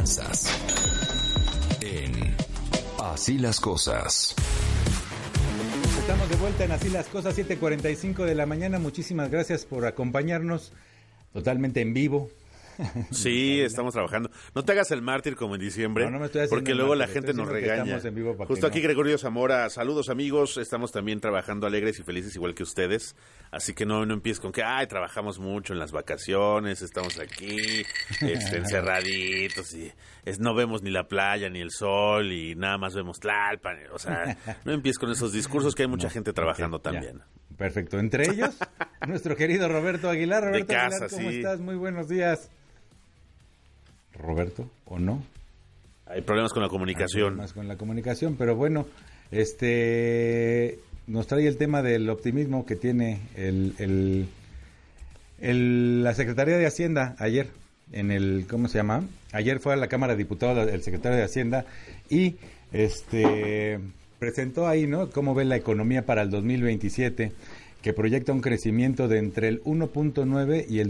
finanzas en Así las Cosas. Estamos de vuelta en Así las Cosas, 7:45 de la mañana. Muchísimas gracias por acompañarnos totalmente en vivo. Sí, estamos trabajando. No te hagas el mártir como en diciembre, no me estoy haciendo porque el luego mártir, la gente nos regaña. Justo aquí Gregorio Zamora, saludos amigos, estamos también trabajando alegres y felices igual que ustedes, así que no empieces con que, trabajamos mucho en las vacaciones, estamos aquí, encerraditos y no vemos ni la playa ni el sol y nada más vemos Tlalpan, o sea, no empieces con esos discursos que hay mucha gente trabajando también. Ya. Perfecto, entre ellos, nuestro querido Roberto Aguilar. Roberto de casa, Aguilar, ¿cómo sí. estás? Muy buenos días. Roberto, ¿o no? Hay problemas con la comunicación. Pero bueno, nos trae el tema del optimismo que tiene la Secretaría de Hacienda ayer, ¿cómo se llama? Ayer fue a la Cámara de Diputados el secretario de Hacienda y presentó ahí, ¿no?, cómo ve la economía para el 2027, que proyecta un crecimiento de entre el 1.9 y el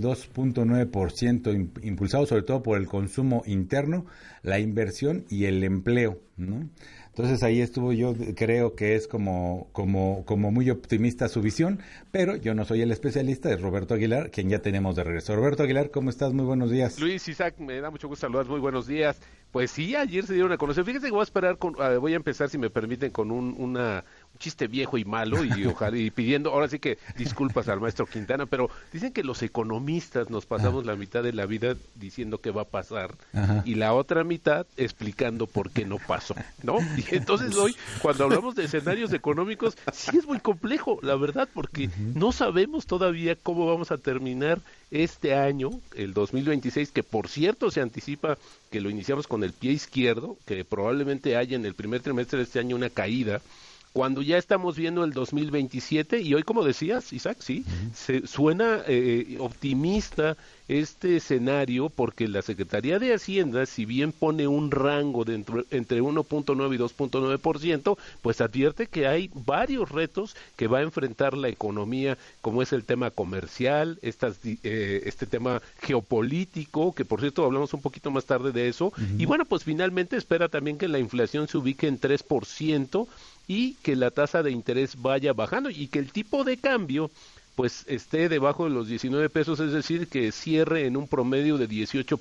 2.9%, impulsado sobre todo por el consumo interno, la inversión y el empleo, ¿no? Entonces ahí estuvo, yo creo que es como muy optimista su visión, pero yo no soy el especialista, es Roberto Aguilar, quien ya tenemos de regreso. Roberto Aguilar, ¿cómo estás? Muy buenos días. Luis, Isaac, me da mucho gusto saludar, muy buenos días. Pues sí, ayer se dieron a conocer. Fíjense que voy a empezar, si me permiten, con un chiste viejo y malo y ojalá y pidiendo, ahora sí que disculpas al maestro Quintana, pero dicen que los economistas nos pasamos la mitad de la vida diciendo qué va a pasar y la otra mitad explicando por qué no pasó, ¿no? Y entonces hoy, cuando hablamos de escenarios económicos, sí es muy complejo, la verdad, porque no sabemos todavía cómo vamos a terminar este año, el 2026, que por cierto se anticipa que lo iniciamos con el pie izquierdo, que probablemente haya en el primer trimestre de este año una caída, cuando ya estamos viendo el 2027, y hoy, como decías, Isaac, sí, suena optimista este escenario, porque la Secretaría de Hacienda, si bien pone un rango de entre 1.9 y 2.9%, pues advierte que hay varios retos que va a enfrentar la economía, como es el tema comercial, este tema geopolítico, que por cierto hablamos un poquito más tarde de eso, y bueno, pues finalmente espera también que la inflación se ubique en 3%, y que la tasa de interés vaya bajando y que el tipo de cambio pues esté debajo de los 19 pesos, es decir, que cierre en un promedio de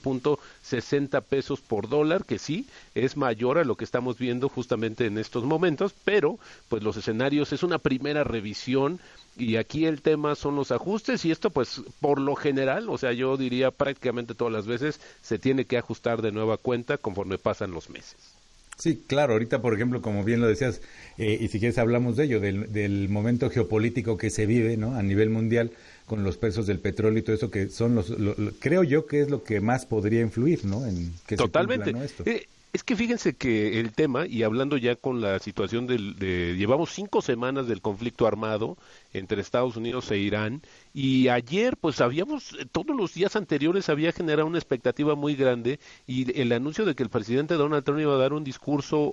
18.60 pesos por dólar, que sí, es mayor a lo que estamos viendo justamente en estos momentos, pero pues los escenarios es una primera revisión y aquí el tema son los ajustes y esto pues por lo general, o sea, yo diría prácticamente todas las veces se tiene que ajustar de nueva cuenta conforme pasan los meses. Sí, claro, ahorita por ejemplo, como bien lo decías, y si quieres hablamos de ello, del momento geopolítico que se vive, ¿no?, a nivel mundial, con los precios del petróleo y todo eso, que son creo yo que es lo que más podría influir, ¿no?, en que totalmente se cumpla, ¿no?, esto. Es que fíjense que el tema, y hablando ya con la situación llevamos 5 semanas del conflicto armado entre Estados Unidos e Irán, y ayer pues todos los días anteriores había generado una expectativa muy grande, y el anuncio de que el presidente Donald Trump iba a dar un discurso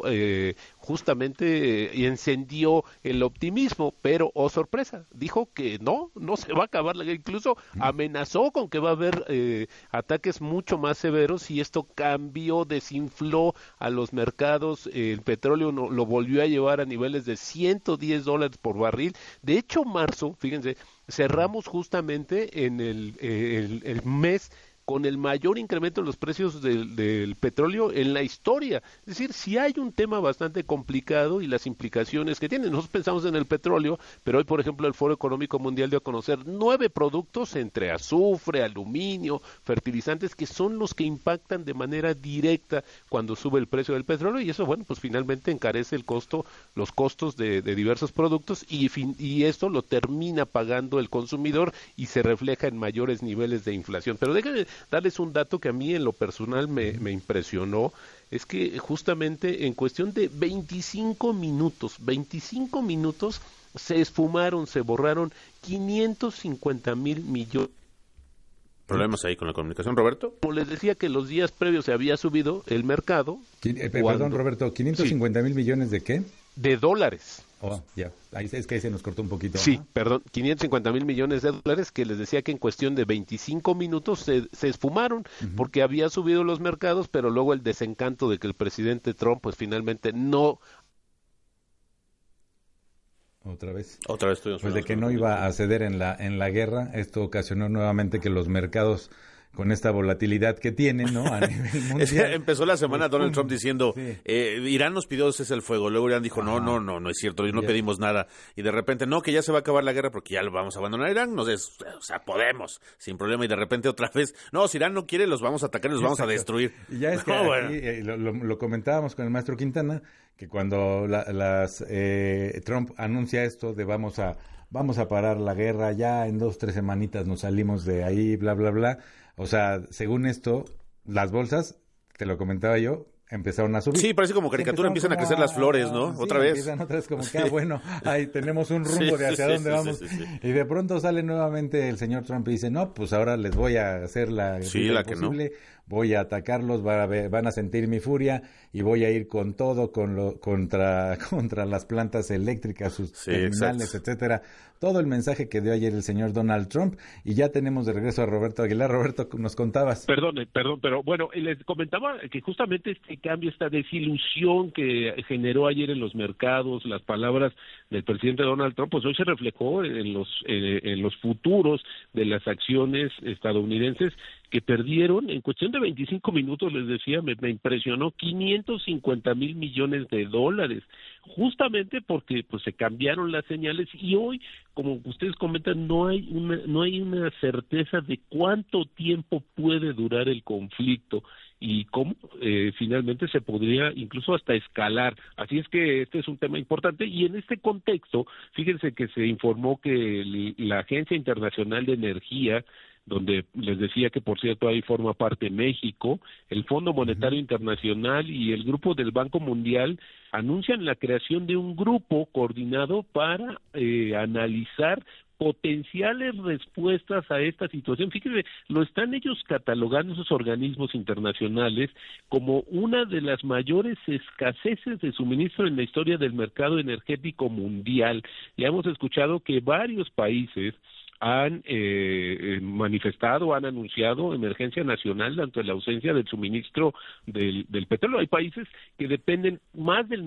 justamente encendió el optimismo, pero sorpresa, dijo que no se va a acabar la guerra, incluso amenazó con que va a haber ataques mucho más severos, y esto cambió, desinfló a los mercados, el petróleo lo volvió a llevar a niveles de $110 por barril. De hecho, marzo, fíjense, cerramos justamente en el mes con el mayor incremento en los precios del petróleo en la historia. Es decir, sí hay un tema bastante complicado y las implicaciones que tiene. Nosotros pensamos en el petróleo, pero hoy, por ejemplo, el Foro Económico Mundial dio a conocer 9 productos entre azufre, aluminio, fertilizantes, que son los que impactan de manera directa cuando sube el precio del petróleo, y eso, bueno, pues finalmente encarece los costos de diversos productos, y esto lo termina pagando el consumidor y se refleja en mayores niveles de inflación. Pero déjenme darles un dato que a mí en lo personal me impresionó, es que justamente en cuestión de 25 minutos se esfumaron, se borraron 550,000 millones. ¿Problemas ahí con la comunicación, Roberto? Como les decía que los días previos se había subido el mercado. Perdón, Roberto, ¿550,000 millones de qué? De dólares. Oh, ya, es que ahí se nos cortó un poquito. Sí, ¿no? perdón, 550,000 millones de dólares que les decía que en cuestión de 25 minutos se esfumaron porque había subido los mercados, pero luego el desencanto de que el presidente Trump pues finalmente no... Otra vez tuvimos pues de que no iba a ceder en la guerra. Esto ocasionó nuevamente que los mercados, con esta volatilidad que tienen, ¿no? A nivel mundial. Empezó la semana pues, Donald Trump diciendo, sí. Irán nos pidió cese el fuego. Luego Irán dijo, no es cierto, no pedimos nada. Y de repente, no, que ya se va a acabar la guerra porque ya lo vamos a abandonar a Irán. Podemos, sin problema. Y de repente otra vez, no, si Irán no quiere, los vamos a atacar y los vamos a destruir. Y ya es que aquí, lo comentábamos con el maestro Quintana, que cuando Trump anuncia esto de vamos a parar la guerra, ya en 2-3 semanitas nos salimos de ahí, bla, bla, bla. O sea, según esto, las bolsas, te lo comentaba yo, empezaron a subir. Sí, parece como caricatura, empiezan a crecer las flores, ¿no? Sí, otra vez. Empiezan otra vez como que, bueno, ahí tenemos un rumbo de hacia dónde vamos. Sí. Y de pronto sale nuevamente el señor Trump y dice, no, pues ahora les voy a hacer la que posible, voy a atacarlos, van a sentir mi furia y voy a ir con todo contra las plantas eléctricas, sus terminales, etcétera. Todo el mensaje que dio ayer el señor Donald Trump. Y ya tenemos de regreso a Roberto Aguilar. Roberto, nos contabas. Perdón, pero bueno, les comentaba que justamente este cambio, esta desilusión que generó ayer en los mercados, las palabras del presidente Donald Trump, pues hoy se reflejó en los futuros de las acciones estadounidenses, que perdieron en cuestión de 25 minutos, les decía, me impresionó, 550,000 millones de dólares, justamente porque pues se cambiaron las señales y hoy, como ustedes comentan, no hay una certeza de cuánto tiempo puede durar el conflicto y cómo finalmente se podría incluso hasta escalar. Así es que este es un tema importante y en este contexto, fíjense que se informó que la Agencia Internacional de Energía, donde les decía que por cierto ahí forma parte México, el Fondo Monetario Internacional y el Grupo del Banco Mundial anuncian la creación de un grupo coordinado para analizar potenciales respuestas a esta situación. Fíjense, lo están ellos catalogando, esos organismos internacionales, como una de las mayores escaseces de suministro en la historia del mercado energético mundial. Ya hemos escuchado que varios países han manifestado, han anunciado emergencia nacional ante la ausencia del suministro del petróleo. Hay países que dependen más del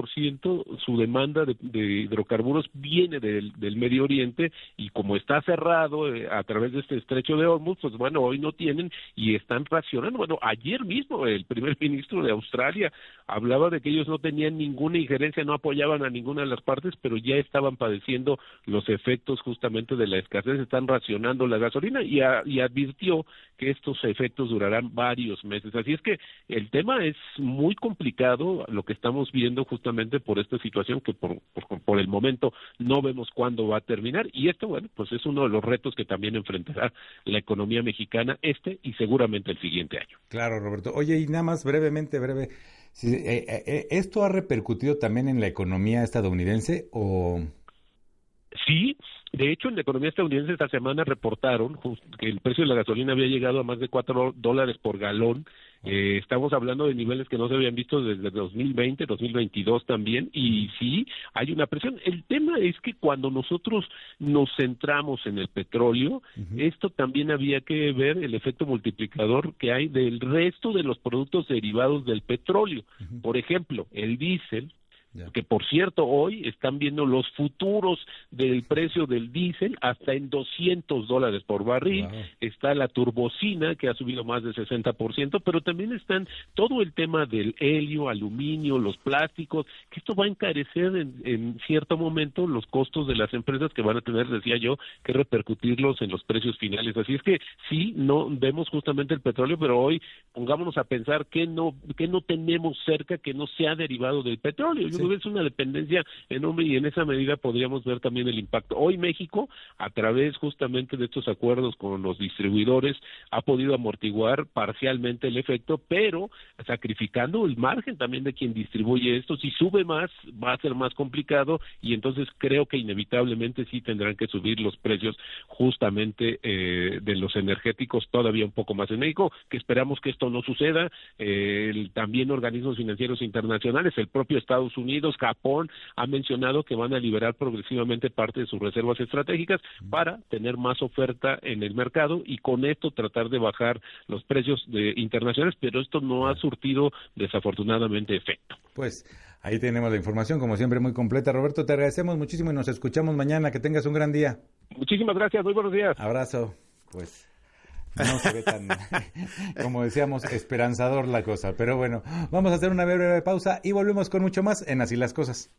90%, su demanda de hidrocarburos viene del Medio Oriente y como está cerrado a través de este estrecho de Hormuz, pues bueno, hoy no tienen y están racionando. Bueno, ayer mismo el primer ministro de Australia hablaba de que ellos no tenían ninguna injerencia, no apoyaban a ninguna de las partes, pero ya estaban padeciendo los efectos justamente de la escasez, están racionando la gasolina y advirtió que estos efectos durarán varios meses. Así es que el tema es muy complicado, lo que estamos viendo justamente por esta situación que por el momento no vemos cuándo va a terminar y esto, bueno, pues es uno de los retos que también enfrentará la economía mexicana y seguramente el siguiente año. Claro, Roberto. Oye, y nada más breve, ¿esto ha repercutido también en la economía estadounidense o...? Sí, de hecho en la economía estadounidense esta semana reportaron que el precio de la gasolina había llegado a más de $4 por galón. Estamos hablando de niveles que no se habían visto desde 2020, 2022 también, y sí, hay una presión. El tema es que cuando nosotros nos centramos en el petróleo, esto también había que ver el efecto multiplicador que hay del resto de los productos derivados del petróleo. Por ejemplo, el diésel, que por cierto hoy están viendo los futuros del precio del diésel hasta en $200 por barril. Wow. Está la turbocina que ha subido más del 60%, pero también están todo el tema del helio, aluminio, los plásticos, que esto va a encarecer en cierto momento los costos de las empresas que van a tener, decía yo, que repercutirlos en los precios finales. Así es que sí, no vemos justamente el petróleo, pero hoy pongámonos a pensar que no tenemos cerca que no sea derivado del petróleo. Sí. Es una dependencia enorme y en esa medida podríamos ver también el impacto. Hoy México, a través justamente de estos acuerdos con los distribuidores, ha podido amortiguar parcialmente el efecto, pero sacrificando el margen también de quien distribuye esto. Si sube más, va a ser más complicado y entonces creo que inevitablemente sí tendrán que subir los precios justamente de los energéticos todavía un poco más en México, que esperamos que esto no suceda. También organismos financieros internacionales, el propio Estados Unidos, Unidos, Japón, han mencionado que van a liberar progresivamente parte de sus reservas estratégicas para tener más oferta en el mercado y con esto tratar de bajar los precios internacionales, pero esto no ha surtido desafortunadamente efecto. Pues ahí tenemos la información, como siempre, muy completa. Roberto, te agradecemos muchísimo y nos escuchamos mañana. Que tengas un gran día. Muchísimas gracias, muy buenos días. Abrazo. Pues no se ve tan, como decíamos, esperanzador la cosa. Pero bueno, vamos a hacer una breve pausa y volvemos con mucho más en Así las Cosas.